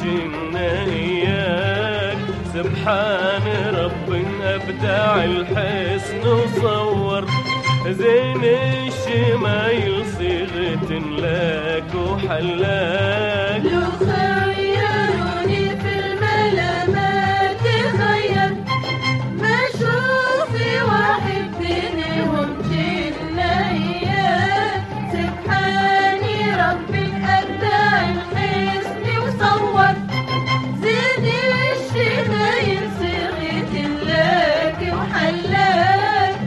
جنة إياك. سبحان رب أبدع الحسن وصور زين الشمايل صيغة لك وحلاك. لو خيروني في الملا ما تخير ما شوفي واحد بينهم جنة إياك. سبحاني ربي أبدع الحسن وصور زين الشمايل صيغة لك وحلاك.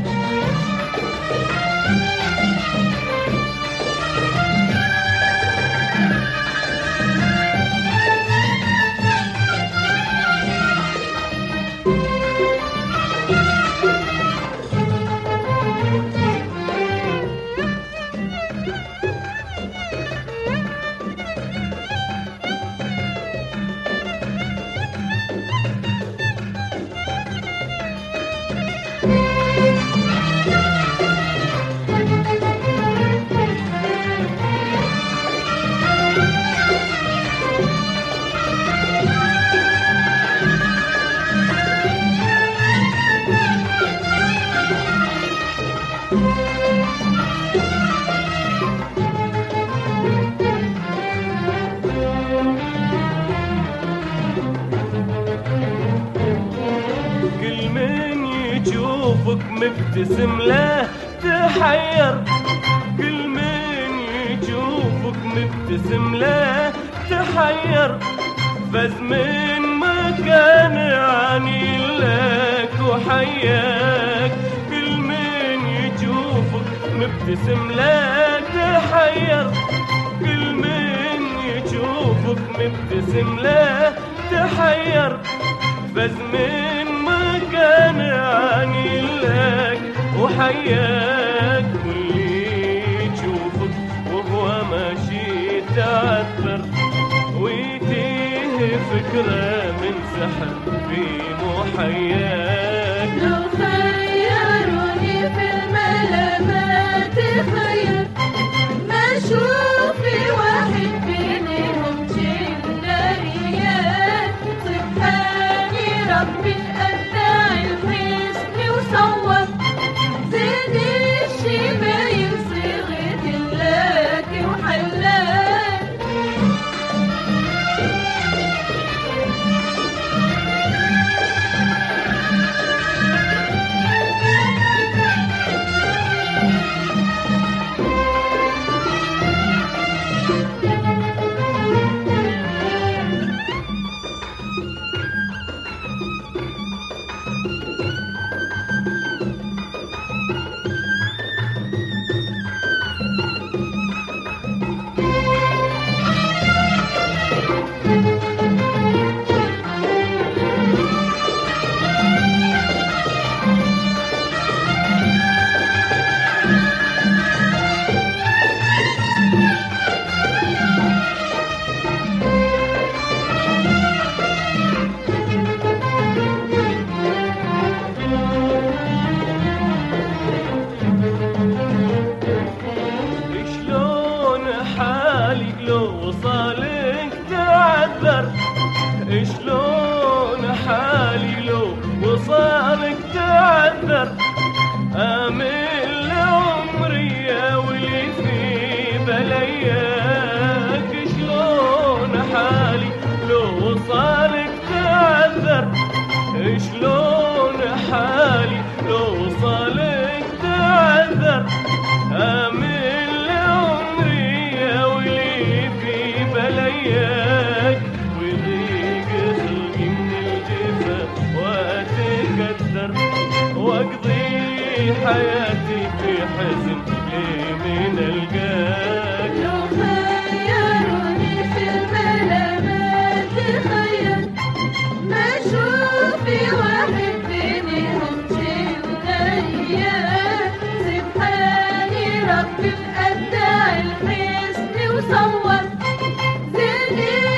كل من يشوفك مبتسم له تحير. كل من يشوفك مبتسم له تحير. فاز من مكان عني لك وحياك. كل من يشوفك مبتسم له تحير. كل من يشوفك مبتسم له تحير. فاز من مكان عني لك وحياك. واللي يشوفك وهو ماشي تعثر ويتيه فكرة من سحر في محياك. لو خيروني في الملا ما تخير ما شوفي واحد بينهم جنة إياك. سبحاني ربي أبدع الحسن وصور زين الشمايل صيغة لك وحلاك. شلون حالي لو وصالك تعذر. آمن لعمري يا ولي في بلياك. شلون حالي لو وصالك تعذر. شلون حالي لو وصالك تعذر. آمن لعمري يا ولي في بلياك. وضيق خلقي من الجفا واتكدر واقضي حياتي في حزن لي من القاك. لو خيروني في الملا ما تخير ما شوفي واحد بينهم جنة إياك. سبحاني ربي أبدع الحسن وصور زين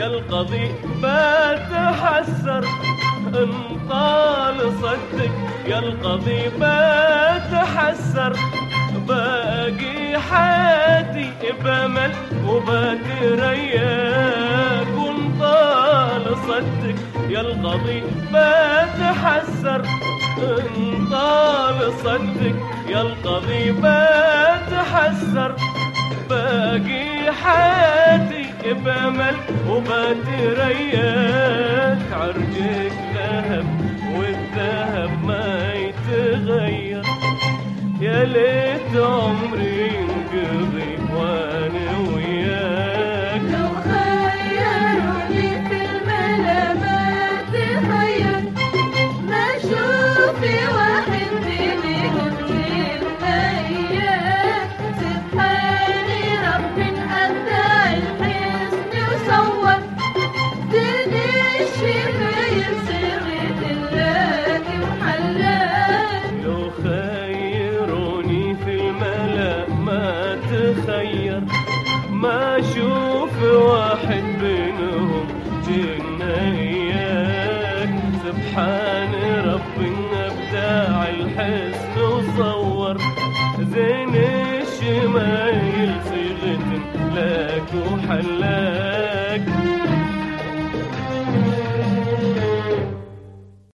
يا القضي بتحسر إن طال صدق يا القضي بتحسر باقي حياتي بأمل وبترياك وإن طال صدق يا القضي بتحسر إن طال صدق يا القضي بتحسر باقي حياتي بأمل وبترياك عرجك ذهب والذهب ما يتغير يا ليت عمري ينقضي وانا وياك لو خيروني في الملامات تخير ما اشوفي واحد منهم جنايات سبحاني رب ابدع الحسن وصور دني الشفاير صغيت اللاك وحلاك لو خيروني في الملا ما تخير ما اشوف واحد بينهم جنايات سبحان رب ابداع الحسن وصور زين الشمايل صيغة لك وحلاك